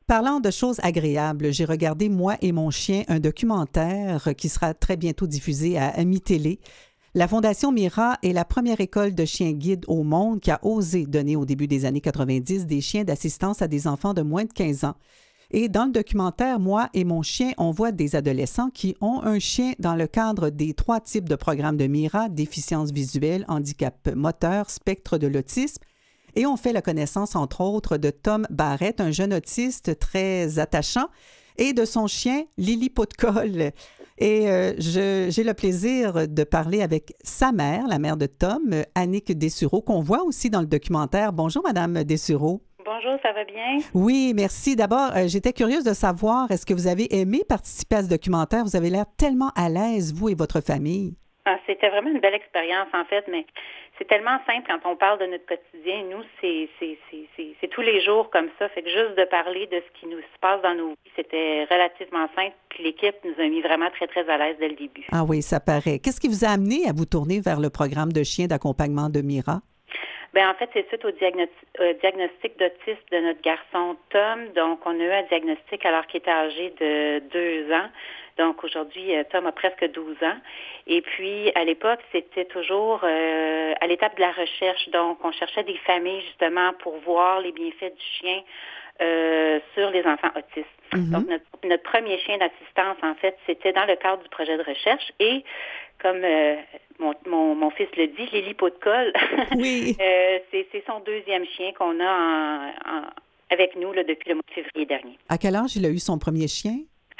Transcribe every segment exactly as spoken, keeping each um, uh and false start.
parlant de choses agréables, j'ai regardé, moi et mon chien, un documentaire qui sera très bientôt diffusé à Ami Télé. La Fondation Mira est la première école de chiens guides au monde qui a osé donner au début des années quatre-vingt-dix des chiens d'assistance à des enfants de moins de quinze ans. Et dans le documentaire, moi et mon chien, on voit des adolescents qui ont un chien dans le cadre des trois types de programmes de Mira, déficience visuelle, handicap moteur, spectre de l'autisme. Et on fait la connaissance, entre autres, de Tom Barrett, un jeune autiste très attachant, et de son chien, Lily Pot-de-Colle. Et euh, je, j'ai le plaisir de parler avec sa mère, la mère de Tom, Annick Dessureau, qu'on voit aussi dans le documentaire. Bonjour, Madame Dessureau. Bonjour, ça va bien? Oui, merci. D'abord, euh, j'étais curieuse de savoir, est-ce que vous avez aimé participer à ce documentaire? Vous avez l'air tellement à l'aise, vous et votre famille. Ah, c'était vraiment une belle expérience, en fait, mais c'est tellement simple quand on parle de notre quotidien. Nous, c'est, c'est, c'est, c'est, c'est tous les jours comme ça. Fait que juste de parler de ce qui nous se passe dans nos vies, c'était relativement simple. Puis l'équipe nous a mis vraiment très, très à l'aise dès le début. Ah oui, ça paraît. Qu'est-ce qui vous a amené à vous tourner vers le programme de chiens d'accompagnement de Mira? Bien, en fait, c'est suite au diagnostic, euh, diagnostic d'autisme de notre garçon Tom. Donc, on a eu un diagnostic alors qu'il était âgé de deux ans. Donc, aujourd'hui, Tom a presque douze ans. Et puis, à l'époque, c'était toujours euh, à l'étape de la recherche. Donc, on cherchait des familles, justement, pour voir les bienfaits du chien euh, sur les enfants autistes. Mm-hmm. Donc, notre, notre premier chien d'assistance, en fait, c'était dans le cadre du projet de recherche. Et comme euh, mon, mon, mon fils le dit, Lily Pot-de-Colle, oui. euh, c'est, c'est son deuxième chien qu'on a en, en, avec nous là, depuis le mois de février dernier. À quel âge il a eu son premier chien?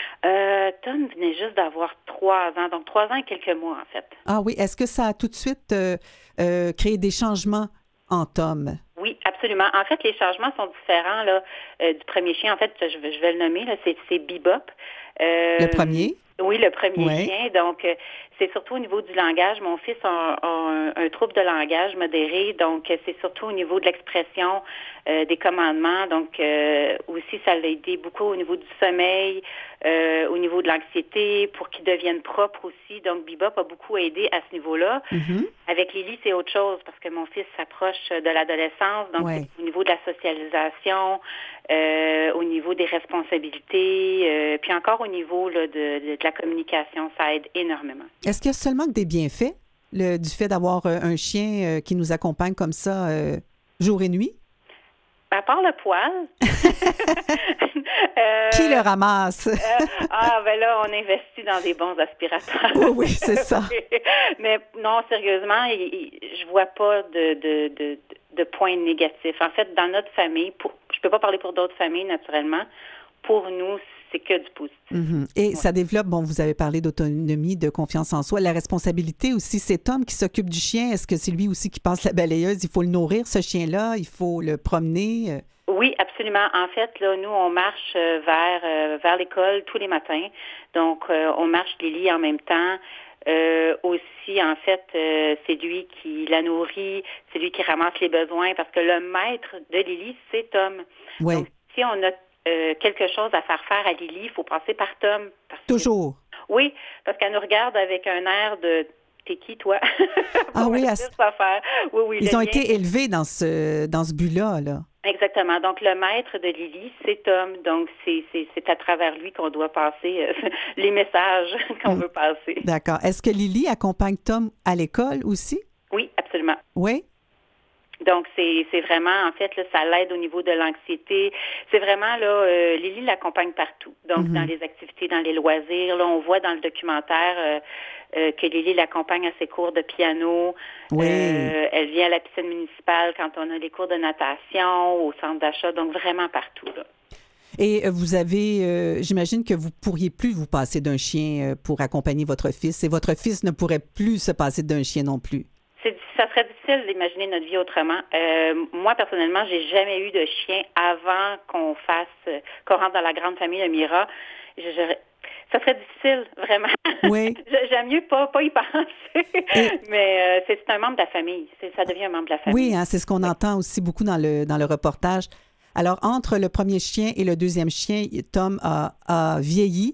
Euh, Tom venait juste d'avoir trois ans, donc trois ans et quelques mois, en fait. Ah oui, est-ce que ça a tout de suite euh, euh, créé des changements en Tom? Oui, absolument. En fait, les changements sont différents là, euh, du premier chien. En fait, je vais, je vais le nommer, là, c'est, c'est Bebop. Euh, le premier? Oui, le premier ouais. chien. Donc, euh, c'est surtout au niveau du langage. Mon fils a, a un, un trouble de langage modéré, donc c'est surtout au niveau de l'expression, euh, des commandements. Donc, euh, aussi, ça l'a aidé beaucoup au niveau du sommeil, euh, au niveau de l'anxiété, pour qu'il devienne propre aussi. Donc, Bebop a beaucoup aidé à ce niveau-là. Mm-hmm. Avec Lily, c'est autre chose, parce que mon fils s'approche de l'adolescence, donc ouais. au niveau de la socialisation, euh, au niveau des responsabilités, euh, puis encore au niveau là, de, de, de la communication, ça aide énormément. Est-ce qu'il y a seulement que des bienfaits le, du fait d'avoir euh, un chien euh, qui nous accompagne comme ça euh, jour et nuit? À part le poil. euh, Qui le ramasse? euh, ah, ben là, on investit dans des bons aspirateurs. Oui, oui, c'est ça. Mais non, sérieusement, il, il, je vois pas de, de, de, de points négatifs. En fait, dans notre famille, pour, je peux pas parler pour d'autres familles, naturellement. Pour nous, c'est que du positif. Mm-hmm. Et ouais. ça développe, bon, vous avez parlé d'autonomie, de confiance en soi, la responsabilité aussi. C'est Tom qui s'occupe du chien. Est-ce que c'est lui aussi qui passe la balayeuse? Il faut le nourrir, ce chien-là? Il faut le promener? Oui, absolument. En fait, là, nous, on marche vers, euh, vers l'école tous les matins. Donc, euh, on marche Lily en même temps. Euh, aussi, en fait, euh, c'est lui qui la nourrit, c'est lui qui ramasse les besoins parce que le maître de Lily, c'est Tom. Oui. Donc, si on a Euh, quelque chose à faire faire à Lily, il faut passer par Tom. Parce Toujours? Que, oui, parce qu'elle nous regarde avec un air de « T'es qui, toi? » Ah oui, à... faire. Oui, oui, ils ont lien. été élevés dans ce, dans ce but-là, là. Exactement. Donc, le maître de Lily, c'est Tom. Donc, c'est, c'est, c'est à travers lui qu'on doit passer euh, les messages qu'on mmh. veut passer. D'accord. Est-ce que Lily accompagne Tom à l'école aussi? Oui, absolument. Oui? Donc, c'est, c'est vraiment, en fait, là, ça l'aide au niveau de l'anxiété. C'est vraiment, là, euh, Lily l'accompagne partout. Donc, mm-hmm. dans les activités, dans les loisirs. Là, on voit dans le documentaire euh, euh, que Lily l'accompagne à ses cours de piano. Oui. Euh, elle vient à la piscine municipale quand on a les cours de natation, au centre d'achat. Donc, vraiment partout, là. Et vous avez, euh, j'imagine que vous ne pourriez plus vous passer d'un chien pour accompagner votre fils. Et votre fils ne pourrait plus se passer d'un chien non plus. C'est, ça serait difficile d'imaginer notre vie autrement. Euh, moi, personnellement, j'ai jamais eu de chien avant qu'on fasse, qu'on rentre dans la grande famille de Mira. Je, je, ça serait difficile, vraiment. Oui. J'aime mieux pas, pas y penser. Et... Mais euh, c'est, c'est un membre de la famille. C'est, ça devient un membre de la famille. Oui, hein, c'est ce qu'on oui. entend aussi beaucoup dans le, dans le reportage. Alors, entre le premier chien et le deuxième chien, Tom a, a vieilli.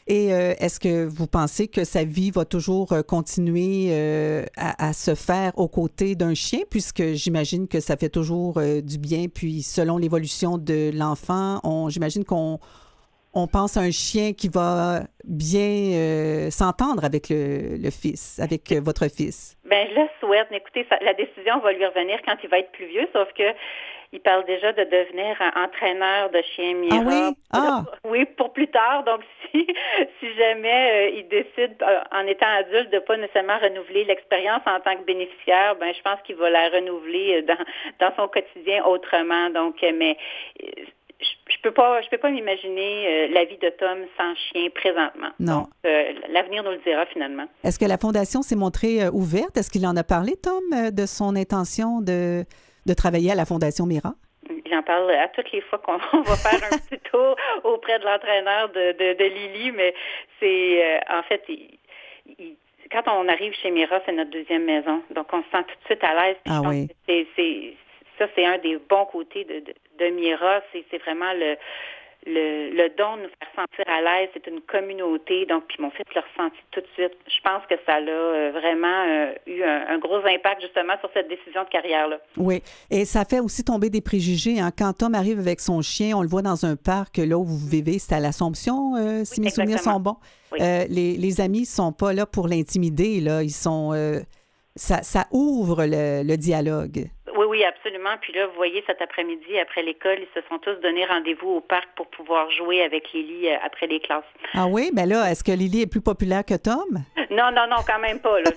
Et euh, est-ce que vous pensez que sa vie va toujours euh, continuer euh, à, à se faire aux côtés d'un chien, puisque j'imagine que ça fait toujours euh, du bien, puis selon l'évolution de l'enfant, on, j'imagine qu'on on pense à un chien qui va bien euh, s'entendre avec le, le fils, avec euh, votre fils. Bien, je le souhaite. Écoutez, ça, la décision va lui revenir quand il va être plus vieux, sauf que il parle déjà de devenir un entraîneur de chien Mira. Ah oui? Ah! Oui, pour plus tard. Donc, si, si jamais euh, il décide, euh, en étant adulte, de ne pas nécessairement renouveler l'expérience en tant que bénéficiaire, ben je pense qu'il va la renouveler dans, dans son quotidien autrement. Donc, euh, mais... Euh, Je je peux pas, je peux pas m'imaginer euh, la vie de Tom sans chien présentement. Non. Donc, euh, l'avenir nous le dira finalement. Est-ce que la Fondation s'est montrée euh, ouverte? Est-ce qu'il en a parlé, Tom, euh, de son intention de, de travailler à la Fondation Mira? J'en parle à toutes les fois qu'on va faire un petit tour auprès de l'entraîneur de, de, de Lily, mais c'est, euh, en fait, il, il, quand on arrive chez Mira, c'est notre deuxième maison. Donc, on se sent tout de suite à l'aise. Ah oui. C'est, c'est, ça, c'est un des bons côtés de, de, de Mira. C'est, c'est vraiment le, le, le don de nous faire sentir à l'aise. C'est une communauté. Donc, puis mon fils l'a ressenti tout de suite. Je pense que ça a euh, vraiment euh, eu un, un gros impact, justement, sur cette décision de carrière-là. Oui. Et ça fait aussi tomber des préjugés. Hein? Quand Tom arrive avec son chien, on le voit dans un parc, là où vous vivez, c'est à l'Assomption, euh, si oui, mes souvenirs sont bons. Oui. Euh, les, les amis ne sont pas là pour l'intimider. Là. Ils sont... Euh, ça, ça ouvre le, le dialogue. Oui, oui, absolument. Puis là, vous voyez, cet après-midi, après l'école, ils se sont tous donné rendez-vous au parc pour pouvoir jouer avec Lily après les classes. Ah oui? Mais là, est-ce que Lily est plus populaire que Tom? Non, non, non, quand même pas. Là.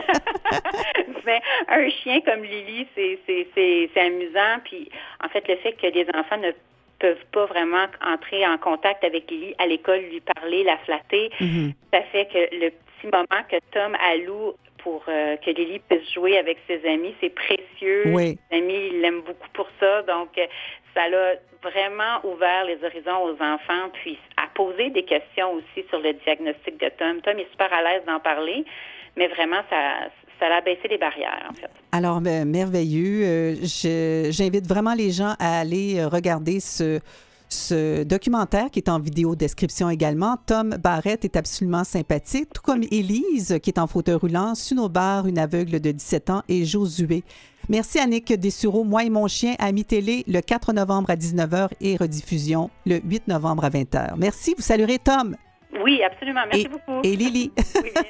Mais un chien comme Lily, c'est, c'est, c'est, c'est amusant. Puis, en fait, le fait que les enfants ne peuvent pas vraiment entrer en contact avec Lily à l'école, lui parler, la flatter, mm-hmm. ça fait que le petit moment que Tom alloue pour euh, que Lily puisse jouer avec ses amis, c'est précieux. Oui. Ses amis, ils l'aiment beaucoup pour ça. Donc, euh, ça l'a vraiment ouvert les horizons aux enfants, puis à poser des questions aussi sur le diagnostic de Tom. Tom est super à l'aise d'en parler, mais vraiment, ça, ça l'a baissé les barrières, en fait. Alors, euh, merveilleux. Euh, je, j'invite vraiment les gens à aller regarder ce... ce documentaire qui est en vidéo description également. Tom Barrette est absolument sympathique, tout comme Élise, qui est en fauteuil roulant, Sunobar, une aveugle de dix-sept ans, et Josué. Merci Annick Dessureau. Moi et mon chien à mi-télé le quatre novembre à dix-neuf heures et rediffusion le huit novembre à vingt heures. Merci. Vous saluerez Tom. Oui, absolument. Merci et, beaucoup. Et Lily. Oui,